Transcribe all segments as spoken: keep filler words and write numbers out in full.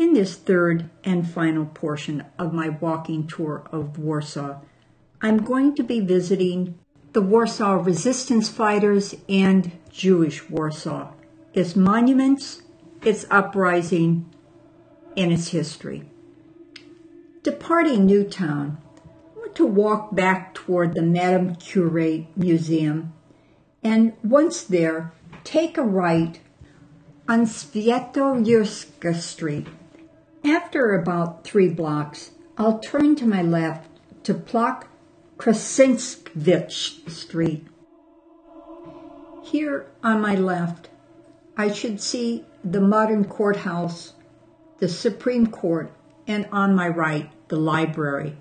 In this third and final portion of my walking tour of Warsaw, I'm going to be visiting the Warsaw resistance fighters and Jewish Warsaw, its monuments, its uprising, and its history. Departing Newtown, I want to walk back toward the Madame Curie Museum, and once there, take a right on Świętojurská Street. After about three blocks, I'll turn to my left to Plac Krasińskiewicz Street. Here on my left, I should see the modern courthouse, the Supreme Court, and on my right, the library.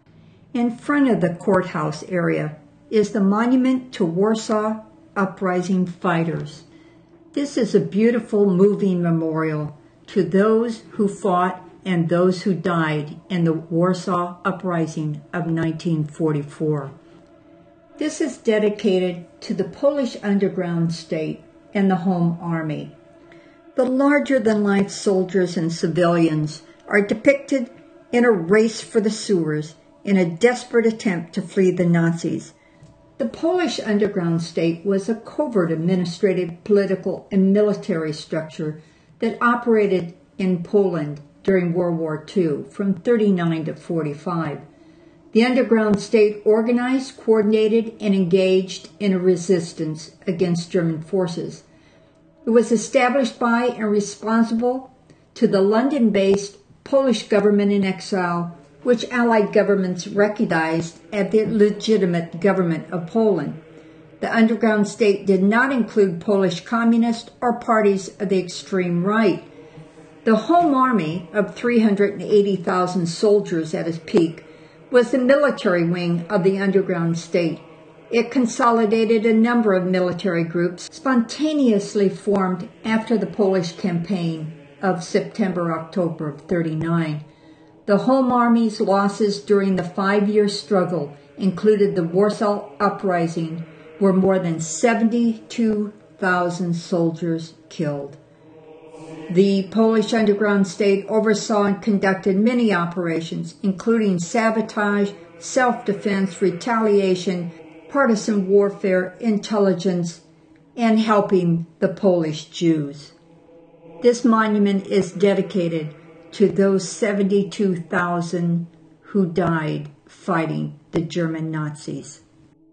In front of the courthouse area is the monument to Warsaw Uprising fighters. This is a beautiful moving memorial to those who fought and those who died in the Warsaw Uprising of nineteen forty-four. This is dedicated to the Polish underground state and the Home Army. The larger-than-life soldiers and civilians are depicted in a race for the sewers in a desperate attempt to flee the Nazis. The Polish underground state was a covert administrative, political, and military structure that operated in Poland during World War Two from thirty-nine to forty-five. The underground state organized, coordinated, and engaged in a resistance against German forces. It was established by and responsible to the London-based Polish government in exile, which Allied governments recognized as the legitimate government of Poland. The underground state did not include Polish communists or parties of the extreme right. The Home Army of three hundred eighty thousand soldiers at its peak was the military wing of the underground state. It consolidated a number of military groups spontaneously formed after the Polish campaign of September-October of thirty-nine. The Home Army's losses during the five-year struggle included the Warsaw Uprising, where more than seventy-two thousand soldiers killed. The Polish underground state oversaw and conducted many operations, including sabotage, self-defense, retaliation, partisan warfare, intelligence, and helping the Polish Jews. This monument is dedicated to those seventy-two thousand who died fighting the German Nazis.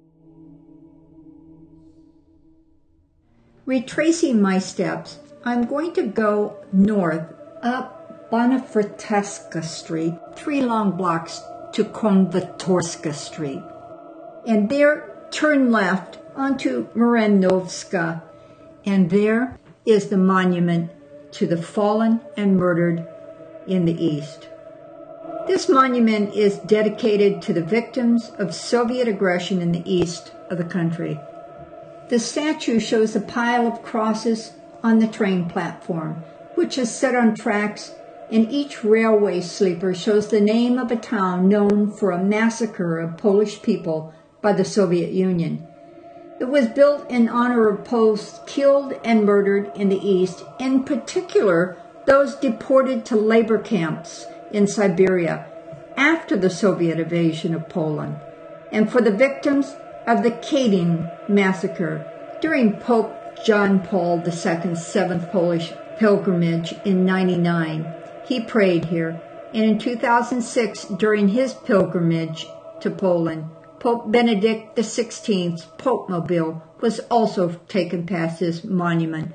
Retracing my steps, I'm going to go north up Bonifracka Street, three long blocks to Konwatorska Street. And there, turn left onto Maranowska, and there is the monument to the fallen and murdered in the East. This monument is dedicated to the victims of Soviet aggression in the east of the country. The statue shows a pile of crosses on the train platform, which is set on tracks, and each railway sleeper shows the name of a town known for a massacre of Polish people by the Soviet Union. It was built in honor of Poles killed and murdered in the East, in particular those deported to labor camps in Siberia after the Soviet invasion of Poland, and for the victims of the Katyn massacre during Pope John Paul the Second's seventh Polish pilgrimage in ninety-nine. He prayed here, and in two thousand six, during his pilgrimage to Poland, Pope Benedict the Sixteenth's Pope-mobile was also taken past this monument.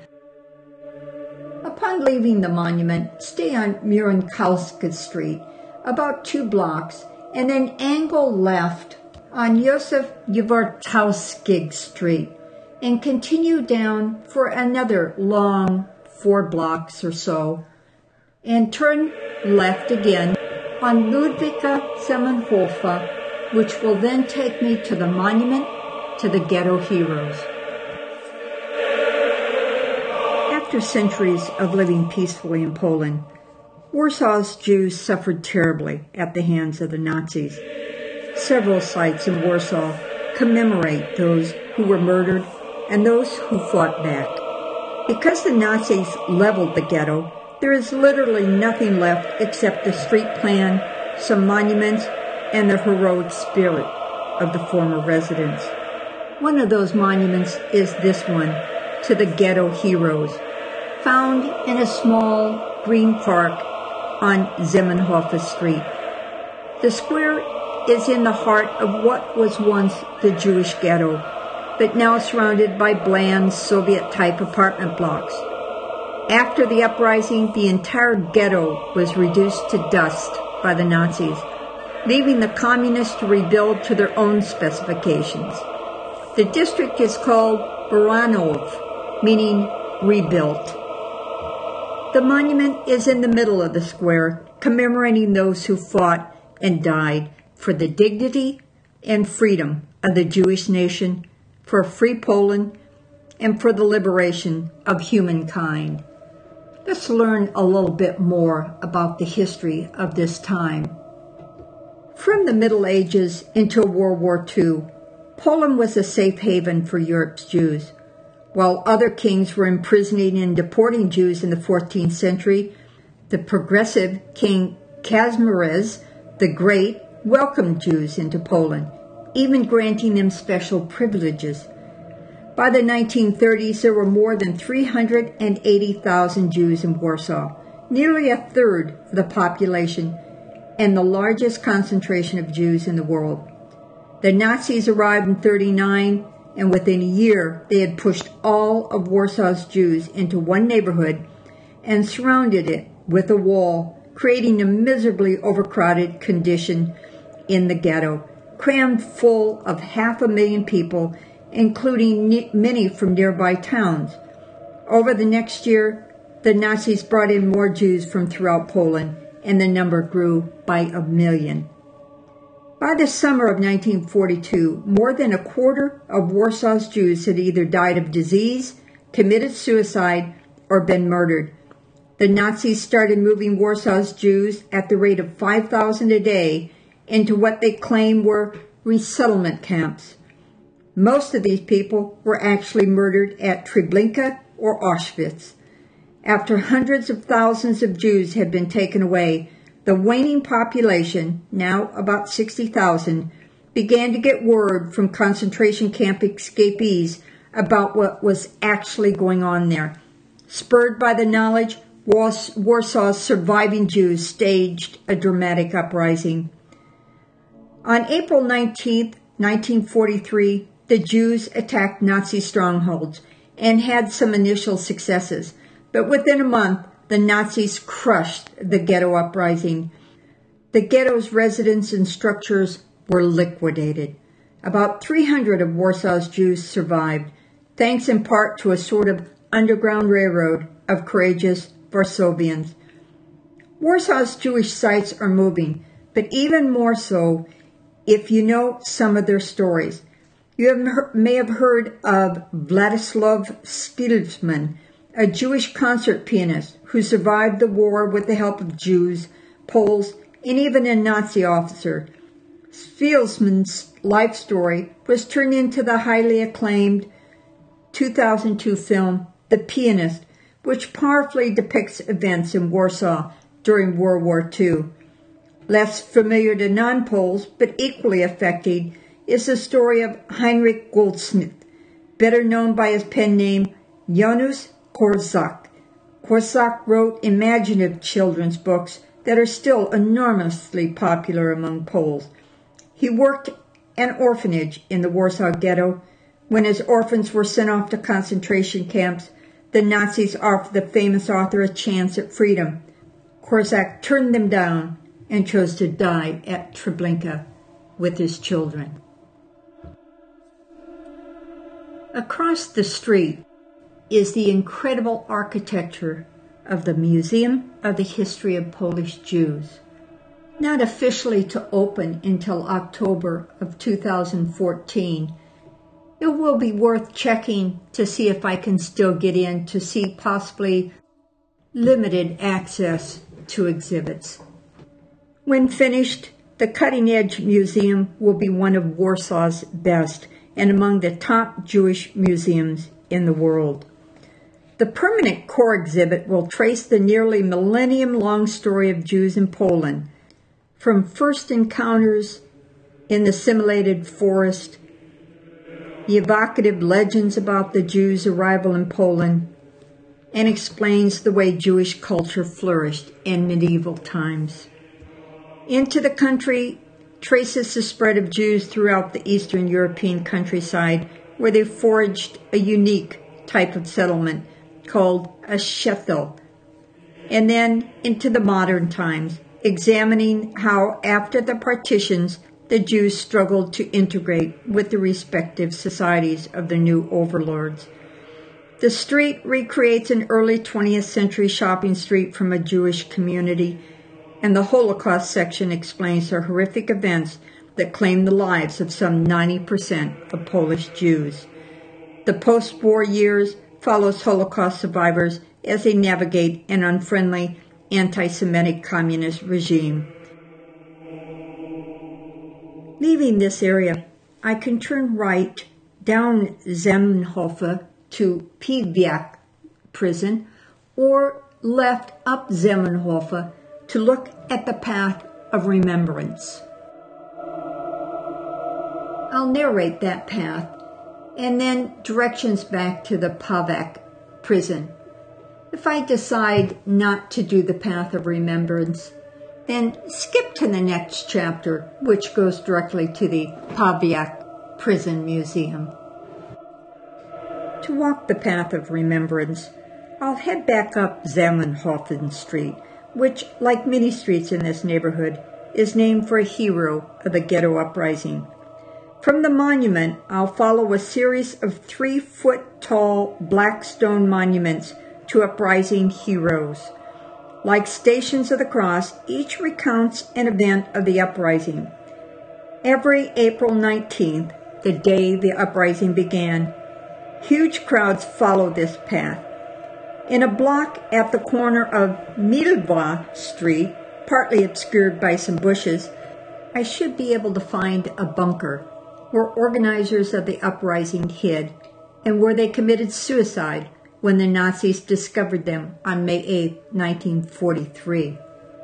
Upon leaving the monument, stay on Murankowska Street, about two blocks, and then angle left on Józef Jawortowski Street, and continue down for another long four blocks or so, and turn left again on Ludwika Zamenhofa, which will then take me to the monument to the ghetto heroes. After centuries of living peacefully in Poland, Warsaw's Jews suffered terribly at the hands of the Nazis. Several sites in Warsaw commemorate those who were murdered and those who fought back. Because the Nazis leveled the ghetto, There is literally nothing left except the street plan, some monuments, and the heroic spirit of the former residents. One of those monuments is this one, to the ghetto heroes, found in a small green park on Zamenhof Street. The square is in the heart of what was once the Jewish ghetto, but now surrounded by bland Soviet-type apartment blocks. After the uprising, the entire ghetto was reduced to dust by the Nazis, leaving the communists to rebuild to their own specifications. The district is called Baranov, meaning rebuilt. The monument is in the middle of the square, commemorating those who fought and died for the dignity and freedom of the Jewish nation, for a free Poland, and for the liberation of humankind. Let's learn a little bit more about the history of this time. From the Middle Ages until World War Two, Poland was a safe haven for Europe's Jews. While other kings were imprisoning and deporting Jews in the fourteenth century, the progressive King Kazimierz the Great welcomed Jews into Poland, even granting them special privileges. By the nineteen thirties, there were more than three hundred eighty thousand Jews in Warsaw, nearly a third of the population, and the largest concentration of Jews in the world. The Nazis arrived in thirty-nine, and within a year, they had pushed all of Warsaw's Jews into one neighborhood and surrounded it with a wall, creating a miserably overcrowded condition in the ghetto, crammed full of half a million people, including many from nearby towns. Over the next year, the Nazis brought in more Jews from throughout Poland, and the number grew by a million. By the summer of nineteen forty-two, more than a quarter of Warsaw's Jews had either died of disease, committed suicide, or been murdered. The Nazis started moving Warsaw's Jews at the rate of five thousand a day into what they claimed were resettlement camps. Most of these people were actually murdered at Treblinka or Auschwitz. After hundreds of thousands of Jews had been taken away, the waning population, now about sixty thousand, began to get word from concentration camp escapees about what was actually going on there. Spurred by the knowledge, Warsaw's surviving Jews staged a dramatic uprising. On April nineteenth, nineteen forty-three, the Jews attacked Nazi strongholds and had some initial successes, but within a month, the Nazis crushed the ghetto uprising. The ghetto's residents and structures were liquidated. About three hundred of Warsaw's Jews survived, thanks in part to a sort of underground railroad of courageous Varsovians. Warsaw's Jewish sites are moving, but even more so if you know some of their stories. You have, may have heard of Vladislav Spilsman, a Jewish concert pianist who survived the war with the help of Jews, Poles, and even a Nazi officer. Spilsman's life story was turned into the highly acclaimed two thousand two film, The Pianist, which powerfully depicts events in Warsaw during World War Two. Less familiar to non-Poles, but equally affecting, is the story of Heinrich Goldsmith, better known by his pen name Janusz Korczak. Korczak wrote imaginative children's books that are still enormously popular among Poles. He worked an orphanage in the Warsaw Ghetto. When his orphans were sent off to concentration camps, the Nazis offered the famous author a chance at freedom. Korczak turned them down and chose to die at Treblinka with his children. Across the street is the incredible architecture of the Museum of the History of Polish Jews. Not officially to open until October of two thousand fourteen, it will be worth checking to see if I can still get in to see possibly limited access to exhibits. When finished, the Cutting Edge Museum will be one of Warsaw's best and among the top Jewish museums in the world. The permanent core exhibit will trace the nearly millennium-long story of Jews in Poland, from first encounters in the assimilated forest, the evocative legends about the Jews' arrival in Poland, and explains the way Jewish culture flourished in medieval times. Into the Country traces the spread of Jews throughout the Eastern European countryside, where they forged a unique type of settlement called a shtetl, and then into the modern times, examining how after the partitions the Jews struggled to integrate with the respective societies of the new overlords. The street recreates an early twentieth century shopping street from a Jewish community, and the Holocaust section explains the horrific events that claimed the lives of some ninety percent of Polish Jews. The post-war years follows Holocaust survivors as they navigate an unfriendly, anti-Semitic communist regime. Leaving this area, I can turn right down Zamenhof to Piwiak prison, or left up Zamenhof to look at the path of remembrance. I'll narrate that path, and then directions back to the Piwiak prison. If I decide not to do the path of remembrance, then skip to the next chapter, which goes directly to the Piwiak Prison Museum. To walk the path of remembrance, I'll head back up Zamenhof Street, which, like many streets in this neighborhood, is named for a hero of the ghetto uprising. From the monument, I'll follow a series of three-foot-tall black stone monuments to uprising heroes. Like Stations of the Cross, each recounts an event of the uprising. Every April nineteenth, the day the uprising began, huge crowds follow this path. In a block at the corner of Milwa Street, partly obscured by some bushes, I should be able to find a bunker where organizers of the uprising hid and where they committed suicide when the Nazis discovered them on May eighth, nineteen forty-three.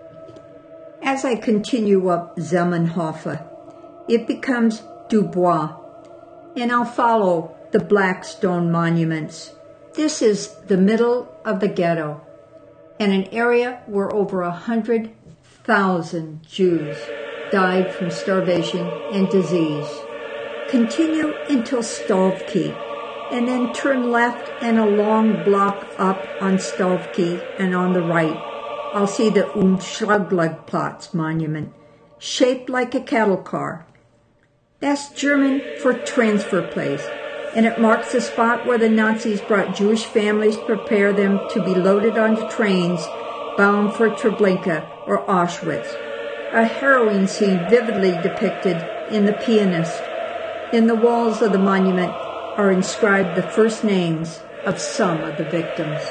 As I continue up Zamenhof, it becomes Dubois, and I'll follow the black stone monuments. This is the middle of the ghetto, and an area where over a hundred thousand Jews died from starvation and disease. Continue until Stavki, and then turn left and a long block up on Stavki, and on the right, I'll see the Umschlagplatz monument, shaped like a cattle car. That's German for transfer place, and it marks the spot where the Nazis brought Jewish families to prepare them to be loaded onto trains bound for Treblinka or Auschwitz, a harrowing scene vividly depicted in The Pianist. In the walls of the monument are inscribed the first names of some of the victims.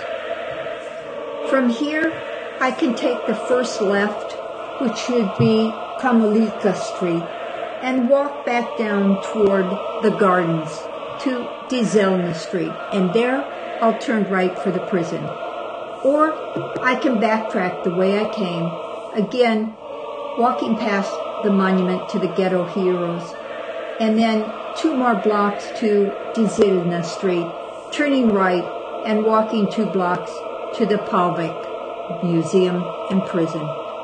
From here, I can take the first left, which should be Kamalika Street, and walk back down toward the gardens to Dizelna Street, and there I'll turn right for the prison. Or I can backtrack the way I came, again walking past the monument to the ghetto heroes, and then two more blocks to Dizelna Street, turning right and walking two blocks to the Piwiak Museum and Prison.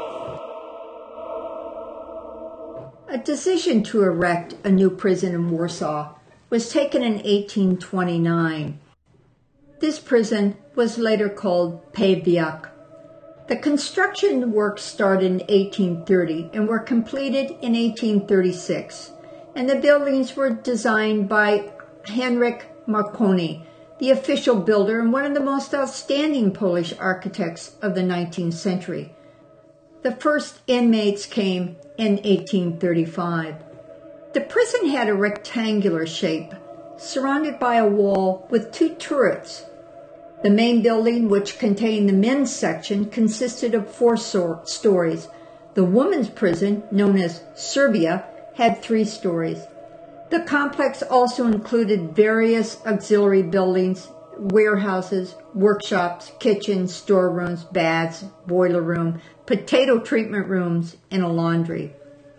A decision to erect a new prison in Warsaw was taken in eighteen twenty-nine. This prison was later called Piwiak. The construction work started in eighteen thirty and were completed in eighteen thirty-six, and the buildings were designed by Henryk Marconi, the official builder and one of the most outstanding Polish architects of the nineteenth century. The first inmates came in eighteen thirty-five. The prison had a rectangular shape, surrounded by a wall with two turrets. The main building, which contained the men's section, consisted of four so- stories. The women's prison, known as Serbia, had three stories. The complex also included various auxiliary buildings warehouses, workshops, kitchens, storerooms, baths, boiler room, potato treatment rooms, and a laundry.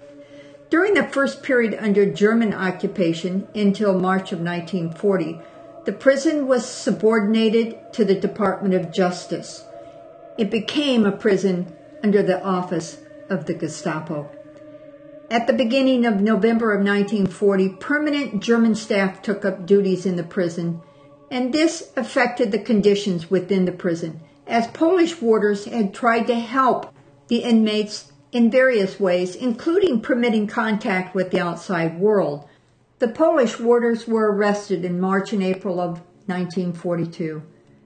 During the first period under German occupation until March of nineteen forty, the prison was subordinated to the Department of Justice. It became a prison under the office of the Gestapo. At the beginning of November of nineteen forty, permanent German staff took up duties in the prison, and this affected the conditions within the prison, as Polish warders had tried to help the inmates in various ways, including permitting contact with the outside world. The Polish warders were arrested in March and April of nineteen forty-two.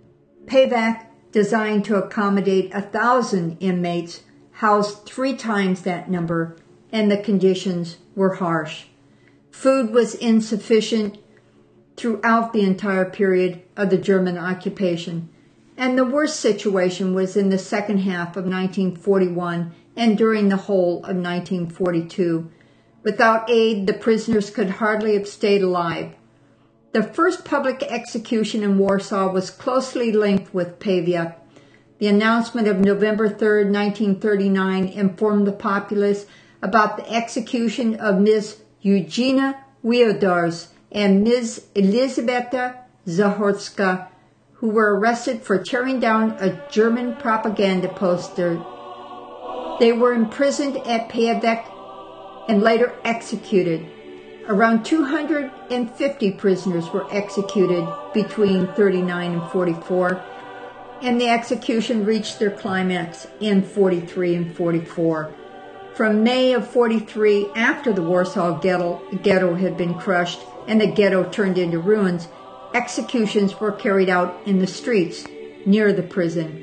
Payback, designed to accommodate a thousand inmates, housed three times that number, and the conditions were harsh. Food was insufficient throughout the entire period of the German occupation, and the worst situation was in the second half of nineteen forty-one and during the whole of nineteen forty-two. Without aid, the prisoners could hardly have stayed alive. The first public execution in Warsaw was closely linked with Pawiak. The announcement of November third, nineteen thirty-nine informed the populace about the execution of Miz Eugenia Wiodars and Miz Elizabeta Zahorska, who were arrested for tearing down a German propaganda poster. They were imprisoned at Pawiak and later executed. Around two hundred fifty prisoners were executed between thirty-nine and forty-four, and the execution reached their climax in forty-three and forty-four. From May of forty-three, after the Warsaw ghetto, ghetto had been crushed and the ghetto turned into ruins, executions were carried out in the streets near the prison.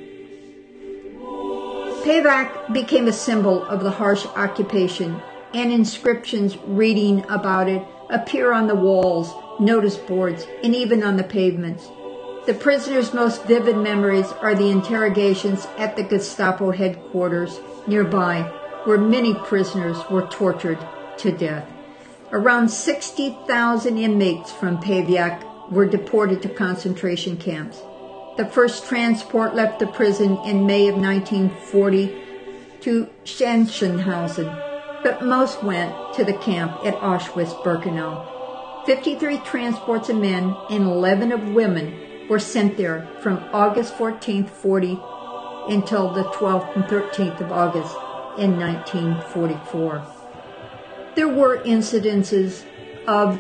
Pawiak became a symbol of the harsh occupation, and inscriptions reading about it appear on the walls, notice boards, and even on the pavements. The prisoners' most vivid memories are the interrogations at the Gestapo headquarters nearby, where many prisoners were tortured to death. Around sixty thousand inmates from Pawiak were deported to concentration camps. The first transport left the prison in May of nineteen forty to Sachsenhausen, but most went to the camp at Auschwitz-Birkenau. fifty-three transports of men and eleven of women were sent there from August fourteenth, forty until the twelfth and thirteenth of August in nineteen forty-four. There were incidences of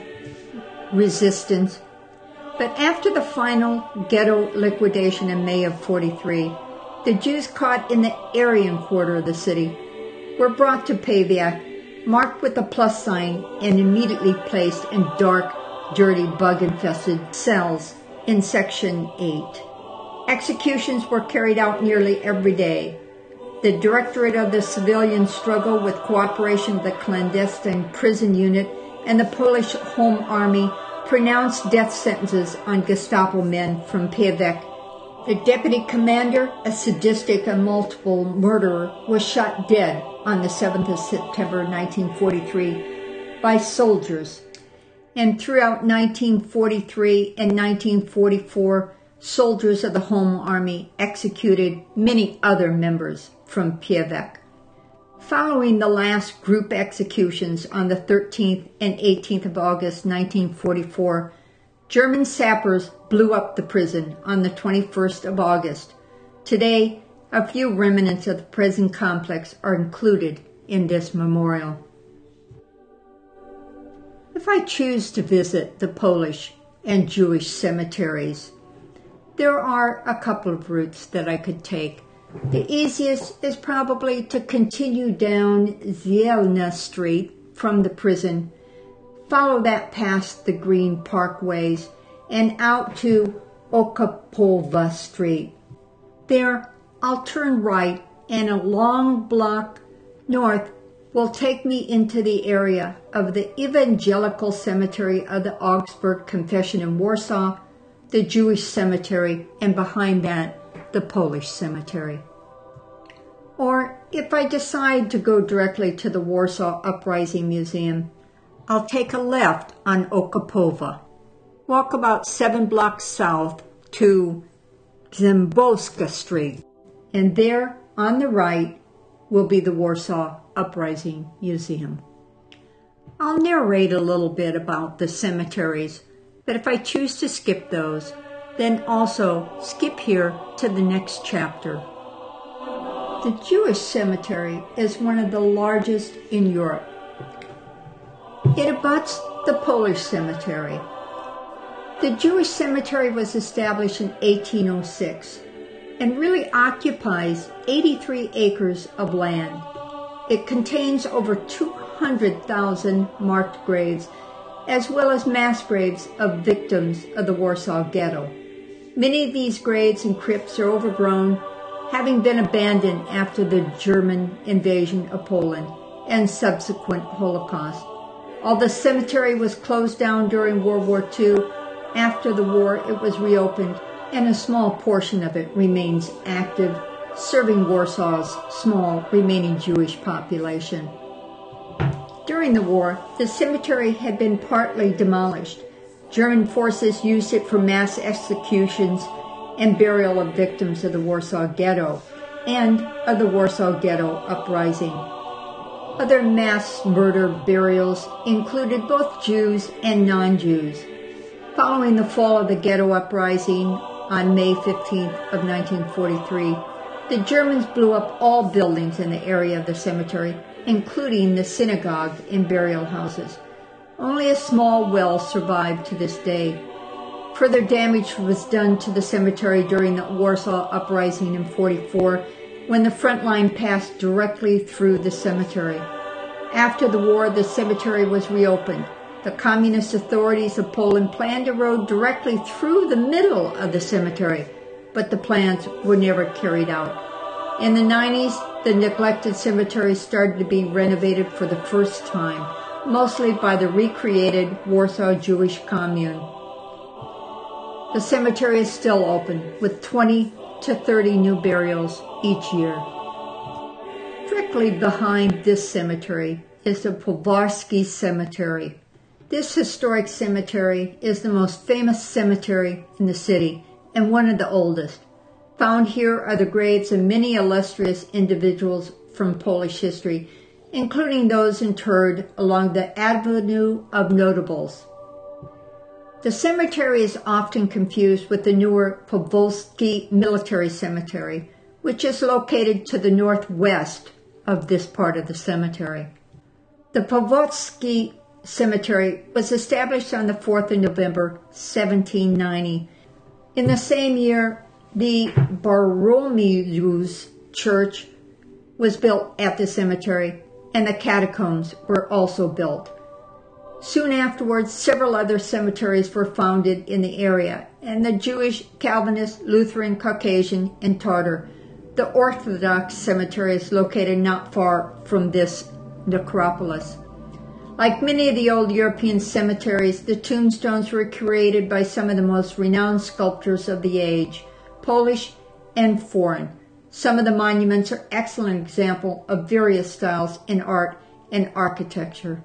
resistance, but after the final ghetto liquidation in May of forty-three, the Jews caught in the Aryan quarter of the city were brought to Pawiak, marked with a plus sign, and immediately placed in dark, dirty, bug-infested cells in Section eight. Executions were carried out nearly every day. The Directorate of the Civilian Struggle, with cooperation of the clandestine prison unit and the Polish Home Army, pronounced death sentences on Gestapo men from Pawiak. The deputy commander, a sadistic and multiple murderer, was shot dead on the seventh of September nineteen forty-three by soldiers. And throughout nineteen forty-three and nineteen forty-four, soldiers of the Home Army executed many other members from Pawiak. Following the last group executions on the thirteenth and eighteenth of August nineteen forty-four, German sappers blew up the prison on the twenty-first of August. Today, a few remnants of the prison complex are included in this memorial. If I choose to visit the Polish and Jewish cemeteries, there are a couple of routes that I could take. The easiest is probably to continue down Zielna Street from the prison, follow that past the green parkways, and out to Okapova Street. There, I'll turn right, and a long block north will take me into the area of the Evangelical Cemetery of the Augsburg Confession in Warsaw, the Jewish cemetery, and behind that, the Polish cemetery. Or if I decide to go directly to the Warsaw Uprising Museum, I'll take a left on Okapova, walk about seven blocks south to Dębowska Street. And there, on the right, will be the Warsaw Uprising Museum. I'll narrate a little bit about the cemeteries, but if I choose to skip those, then also skip here to the next chapter. The Jewish cemetery is one of the largest in Europe. It abuts the Polish cemetery. The Jewish cemetery was established in eighteen oh six and really occupies eighty-three acres of land. It contains over two hundred thousand marked graves, as well as mass graves of victims of the Warsaw Ghetto. Many of these graves and crypts are overgrown, having been abandoned after the German invasion of Poland and subsequent Holocaust. Although the cemetery was closed down during World War Two, after the war it was reopened, and a small portion of it remains active, serving Warsaw's small remaining Jewish population. During the war, the cemetery had been partly demolished. German forces used it for mass executions and burial of victims of the Warsaw Ghetto and of the Warsaw Ghetto Uprising. Other mass murder burials included both Jews and non-Jews. Following the fall of the Ghetto Uprising on May fifteenth of nineteen forty-three, the Germans blew up all buildings in the area of the cemetery, including the synagogue and burial houses. Only a small well survived to this day. Further damage was done to the cemetery during the Warsaw Uprising in forty-four, when the front line passed directly through the cemetery. After the war, the cemetery was reopened. The communist authorities of Poland planned a road directly through the middle of the cemetery, but the plans were never carried out. In the nineties, the neglected cemetery started to be renovated for the first time, mostly by the recreated Warsaw Jewish Commune. The cemetery is still open, with twenty to thirty new burials each year. Directly behind this cemetery is the Powarskie Cemetery. This historic cemetery is the most famous cemetery in the city and one of the oldest. Found here are the graves of many illustrious individuals from Polish history, including those interred along the Avenue of Notables. The cemetery is often confused with the newer Powolskie Military Cemetery, which is located to the northwest of this part of the cemetery. The Powolskie Cemetery was established on the fourth of November, seventeen ninety. In the same year, the Bartholomeus Church was built at the cemetery, and the catacombs were also built. Soon afterwards, several other cemeteries were founded in the area, and the Jewish, Calvinist, Lutheran, Caucasian, and Tatar. The Orthodox cemetery is located not far from this necropolis. Like many of the old European cemeteries, the tombstones were created by some of the most renowned sculptors of the age, Polish and foreign. Some of the monuments are excellent examples of various styles in art and architecture.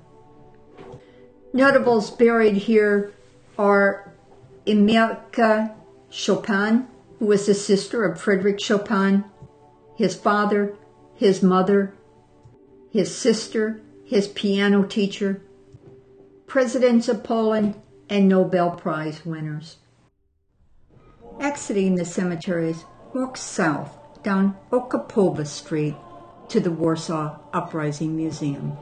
Notables buried here are Emilka Chopin, who was the sister of Frederick Chopin, his father, his mother, his sister, his piano teacher, presidents of Poland, and Nobel Prize winners. Exiting the cemeteries, walk south down Okapowa Street to the Warsaw Uprising Museum.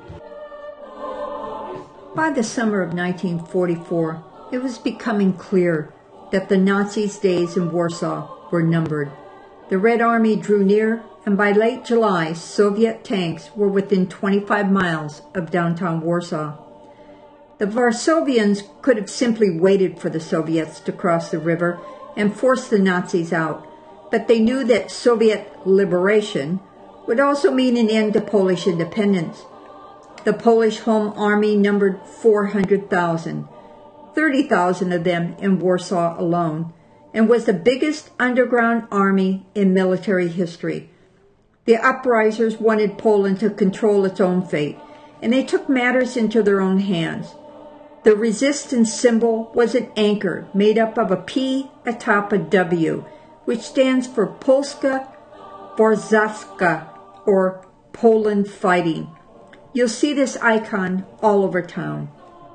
By the summer of nineteen forty-four, it was becoming clear that the Nazis' days in Warsaw were numbered. The Red Army drew near, and by late July, Soviet tanks were within twenty-five miles of downtown Warsaw. The Varsovians could have simply waited for the Soviets to cross the river and force the Nazis out, but they knew that Soviet liberation would also mean an end to Polish independence. The Polish Home Army numbered four hundred thousand, thirty thousand of them in Warsaw alone, and was the biggest underground army in military history. The uprisers wanted Poland to control its own fate, and they took matters into their own hands. The resistance symbol was an anchor made up of a P atop a W, which stands for Polska Warszawska, or Poland Fighting. You'll see this icon all over town.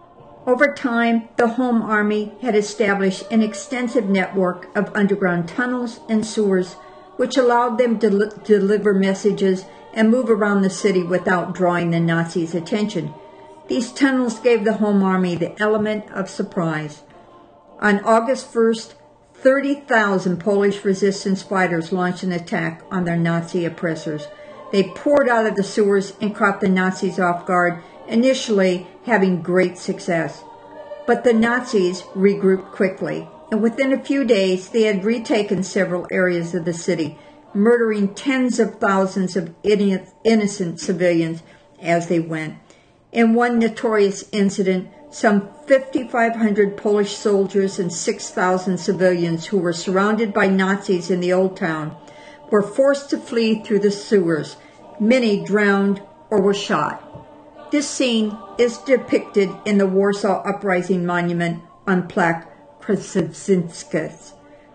Over time, the Home Army had established an extensive network of underground tunnels and sewers, which allowed them to del- deliver messages and move around the city without drawing the Nazis' attention. These tunnels gave the Home Army the element of surprise. On August first, thirty thousand Polish resistance fighters launched an attack on their Nazi oppressors. They poured out of the sewers and caught the Nazis off guard, initially having great success. But the Nazis regrouped quickly, and within a few days they had retaken several areas of the city, murdering tens of thousands of innocent civilians as they went. In one notorious incident, some fifty-five hundred Polish soldiers and six thousand civilians who were surrounded by Nazis in the Old Town were forced to flee through the sewers. Many drowned or were shot. This scene is depicted in the Warsaw Uprising Monument on Plaque Krzyżanowska.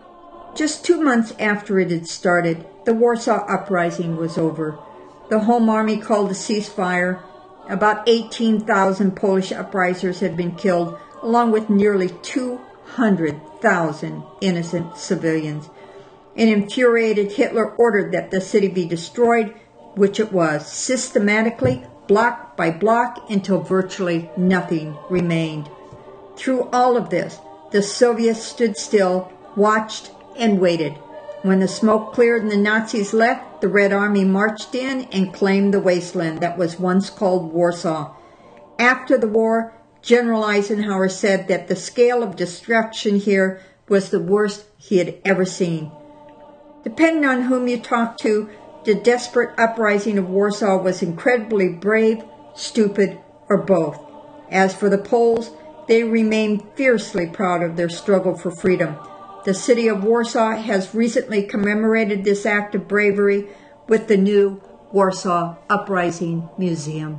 Just two months after it had started, the Warsaw Uprising was over. The Home Army called a ceasefire. About eighteen thousand Polish uprisers had been killed, along with nearly two hundred thousand innocent civilians. An infuriated Hitler ordered that the city be destroyed, which it was, systematically, block by block, until virtually nothing remained. Through all of this, the Soviets stood still, watched, and waited. When the smoke cleared and the Nazis left, the Red Army marched in and claimed the wasteland that was once called Warsaw. After the war, General Eisenhower said that the scale of destruction here was the worst he had ever seen. Depending on whom you talk to, the desperate uprising of Warsaw was incredibly brave, stupid, or both. As for the Poles, they remained fiercely proud of their struggle for freedom. The city of Warsaw has recently commemorated this act of bravery with the new Warsaw Uprising Museum.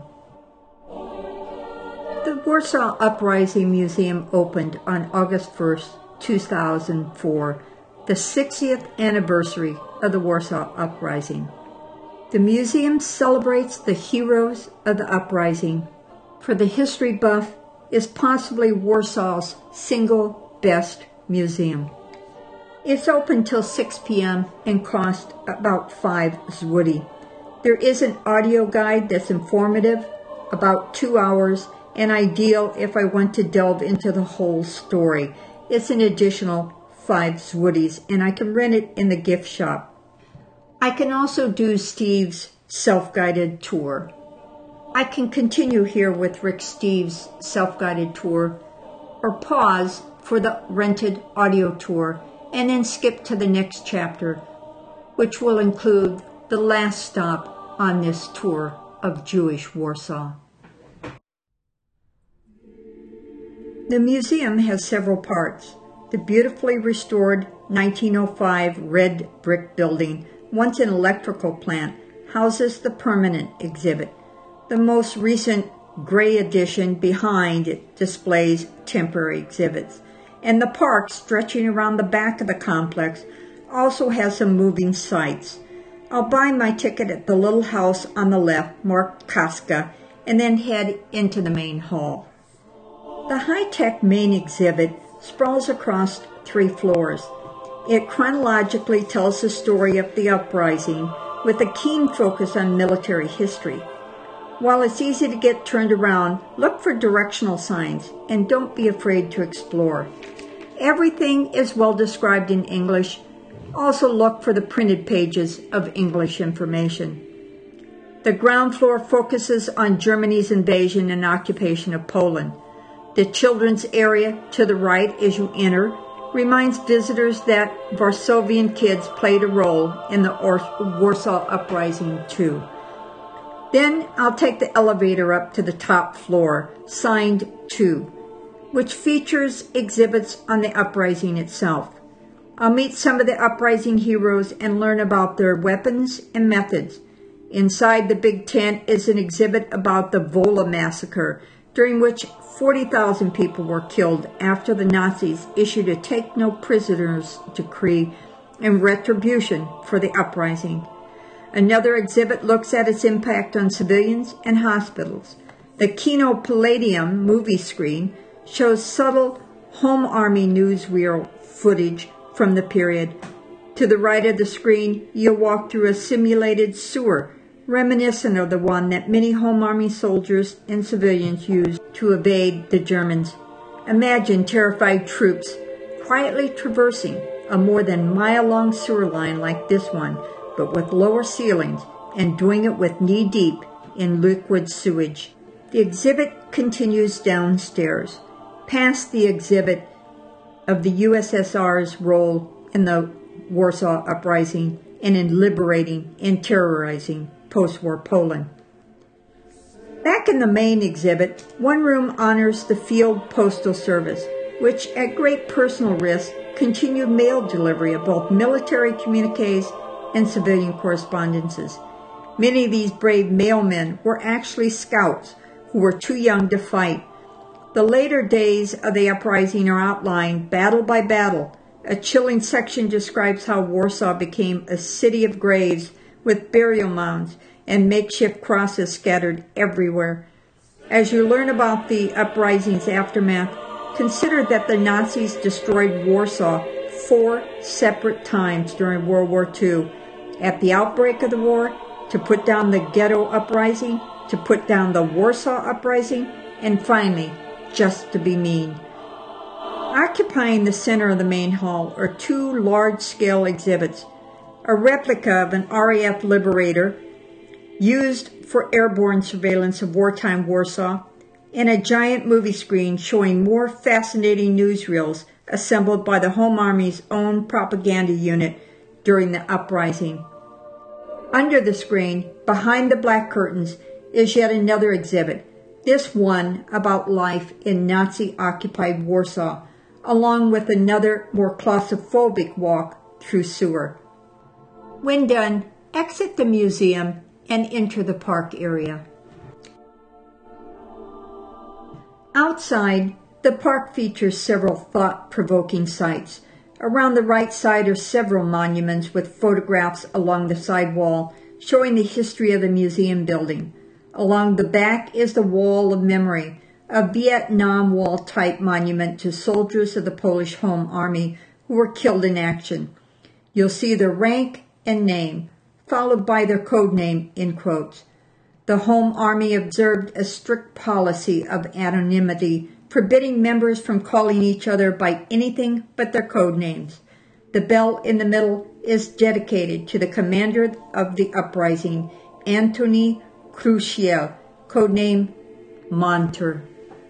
The Warsaw Uprising Museum opened on August first, two thousand four, the sixtieth anniversary of the Warsaw Uprising. The museum celebrates the heroes of the uprising. For the history buff, is possibly Warsaw's single best museum. It's open till six p.m. and costs about five zloty. There is an audio guide that's informative, about two hours, and ideal if I want to delve into the whole story. It's an additional five zlotys, and I can rent it in the gift shop. I can also do Steve's self-guided tour. I can continue here with Rick Steve's self-guided tour, or pause for the rented audio tour, and then skip to the next chapter, which will include the last stop on this tour of Jewish Warsaw. The museum has several parts. The beautifully restored nineteen oh five red brick building, once an electrical plant, houses the permanent exhibit. The most recent gray addition behind it displays temporary exhibits. And the park stretching around the back of the complex also has some moving sights. I'll buy my ticket at the little house on the left, marked Kaska, and then head into the main hall. The high-tech main exhibit sprawls across three floors. It chronologically tells the story of the uprising with a keen focus on military history. While it's easy to get turned around, look for directional signs and don't be afraid to explore. Everything is well described in English. Also look for the printed pages of English information. The ground floor focuses on Germany's invasion and occupation of Poland. The children's area to the right as you enter reminds visitors that Varsovian kids played a role in the Warsaw Uprising too. Then I'll take the elevator up to the top floor, signed two, which features exhibits on the uprising itself. I'll meet some of the uprising heroes and learn about their weapons and methods. Inside the big tent is an exhibit about the Wola massacre, during which forty thousand people were killed after the Nazis issued a take-no-prisoners decree in retribution for the uprising. Another exhibit looks at its impact on civilians and hospitals. The Kino Palladium movie screen shows subtle Home Army newsreel footage from the period. To the right of the screen, you'll walk through a simulated sewer, reminiscent of the one that many Home Army soldiers and civilians used to evade the Germans. Imagine terrified troops quietly traversing a more than mile-long sewer line like this one, but with lower ceilings, and doing it with knee-deep in liquid sewage. The exhibit continues downstairs, past the exhibit of the U S S R's role in the Warsaw Uprising and in liberating and terrorizing post-war Poland. Back in the main exhibit, one room honors the Field Postal Service, which at great personal risk continued mail delivery of both military communiques and civilian correspondences. Many of these brave mailmen were actually scouts who were too young to fight. The later days of the uprising are outlined battle by battle. A chilling section describes how Warsaw became a city of graves with burial mounds and makeshift crosses scattered everywhere. As you learn about the uprising's aftermath, consider that the Nazis destroyed Warsaw four separate times during World War Two. At the outbreak of the war, to put down the Ghetto Uprising, to put down the Warsaw Uprising, and finally, just to be mean. Occupying the center of the main hall are two large-scale exhibits, a replica of an R A F Liberator used for airborne surveillance of wartime Warsaw, and a giant movie screen showing more fascinating newsreels assembled by the Home Army's own propaganda unit during the uprising. Under the screen, behind the black curtains, is yet another exhibit, this one about life in Nazi-occupied Warsaw, along with another more claustrophobic walk through sewer. When done, exit the museum and enter the park area. Outside, the park features several thought-provoking sights. Around the right side are several monuments with photographs along the side wall showing the history of the museum building. Along the back is the Wall of Memory, a Vietnam Wall-type monument to soldiers of the Polish Home Army who were killed in action. You'll see their rank and name, followed by their code name in quotes. The Home Army observed a strict policy of anonymity, forbidding members from calling each other by anything but their code names. The bell in the middle is dedicated to the commander of the uprising, Antoni Krusiel, codename Monter.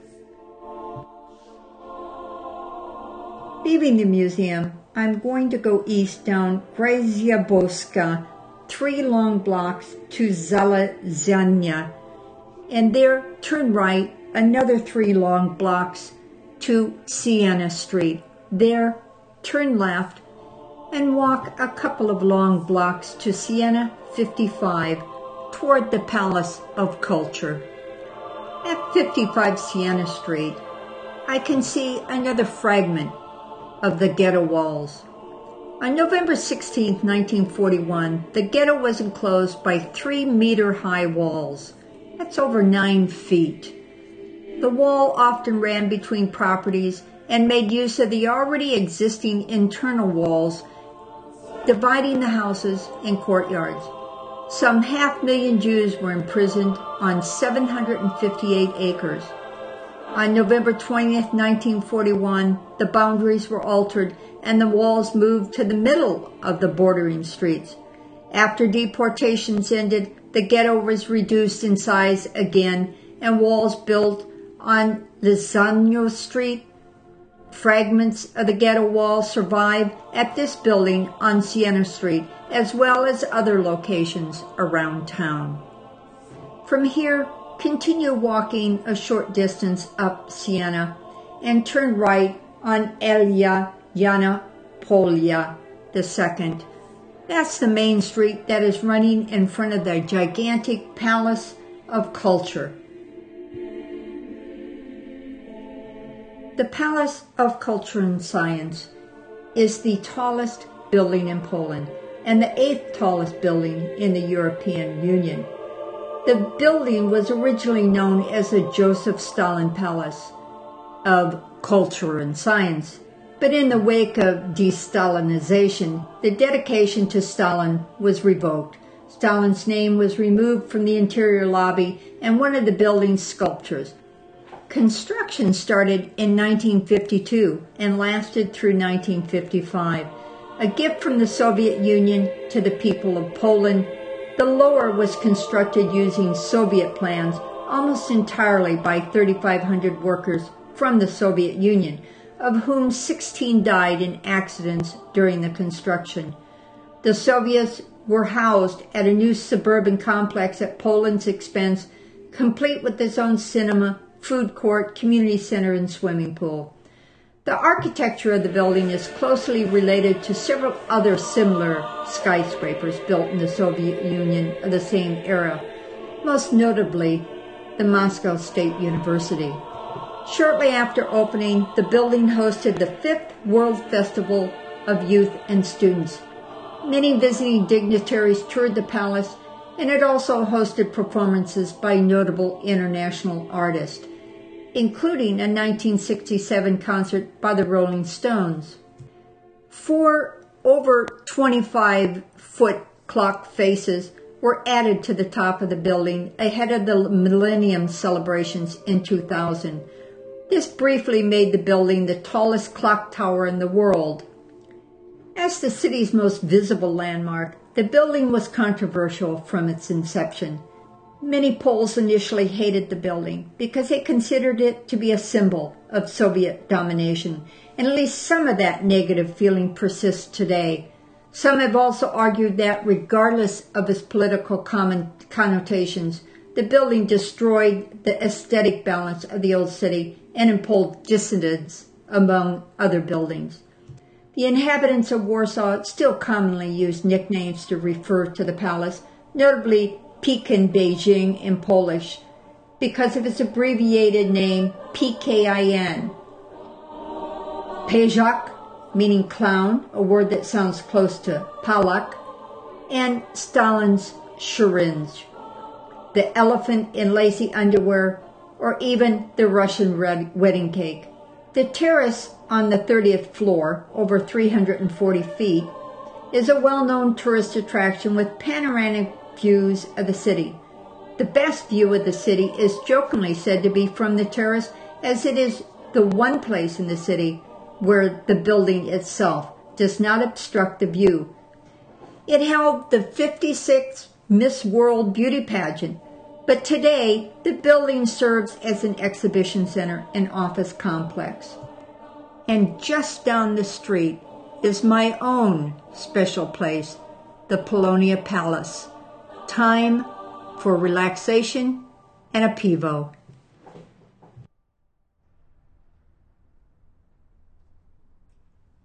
Leaving the museum, I'm going to go east down Grazia Boska, three long blocks to Zalezania, and there turn right another three long blocks to Siena Street. There, turn left and walk a couple of long blocks to Siena fifty-five toward the Palace of Culture. At fifty-five Siena Street, I can see another fragment of the ghetto walls. On November sixteenth, nineteen forty-one, the ghetto was enclosed by three meter high walls. That's over nine feet. The wall often ran between properties and made use of the already existing internal walls, dividing the houses and courtyards. Some half million Jews were imprisoned on seven hundred fifty-eight acres. On November twentieth, nineteen forty-one, the boundaries were altered and the walls moved to the middle of the bordering streets. After deportations ended, the ghetto was reduced in size again and walls built on Lizano Street. Fragments of the ghetto wall survive at this building on Siena Street, as well as other locations around town. From here, continue walking a short distance up Siena and turn right on Elia Yana Polia the second. That's the main street that is running in front of the gigantic Palace of Culture. The Palace of Culture and Science is the tallest building in Poland and the eighth tallest building in the European Union. The building was originally known as the Joseph Stalin Palace of Culture and Science, but in the wake of de-Stalinization, the dedication to Stalin was revoked. Stalin's name was removed from the interior lobby and one of the building's sculptures. Construction started in nineteen fifty-two and lasted through nineteen fifty-five. A gift from the Soviet Union to the people of Poland, the lower was constructed using Soviet plans almost entirely by thirty-five hundred workers from the Soviet Union, of whom sixteen died in accidents during the construction. The Soviets were housed at a new suburban complex at Poland's expense, complete with its own cinema, food court, community center, and swimming pool. The architecture of the building is closely related to several other similar skyscrapers built in the Soviet Union of the same era, most notably the Moscow State University. Shortly after opening, the building hosted the fifth World Festival of Youth and Students. Many visiting dignitaries toured the palace, and it also hosted performances by notable international artists, including a nineteen sixty-seven concert by the Rolling Stones. Four over twenty-five foot clock faces were added to the top of the building ahead of the Millennium celebrations in two thousand. This briefly made the building the tallest clock tower in the world. As the city's most visible landmark, the building was controversial from its inception. Many Poles initially hated the building because they considered it to be a symbol of Soviet domination, and at least some of that negative feeling persists today. Some have also argued that, regardless of its political connotations, the building destroyed the aesthetic balance of the old city and imposed dissonance among other buildings. The inhabitants of Warsaw still commonly use nicknames to refer to the palace, notably Pekin Beijing in Polish, because of its abbreviated name P K I N. Pejak, meaning clown, a word that sounds close to Palak, and Stalin's Syringe, the elephant in lacy underwear, or even the Russian red wedding cake. The terrace on the thirtieth floor, over three hundred forty feet, is a well-known tourist attraction with panoramic views of the city. The best view of the city is jokingly said to be from the terrace, as it is the one place in the city where the building itself does not obstruct the view. It held the fifty-sixth Miss World beauty pageant, but today the building serves as an exhibition center and office complex. And just down the street is my own special place, the Polonia Palace. Time for relaxation and a pivo.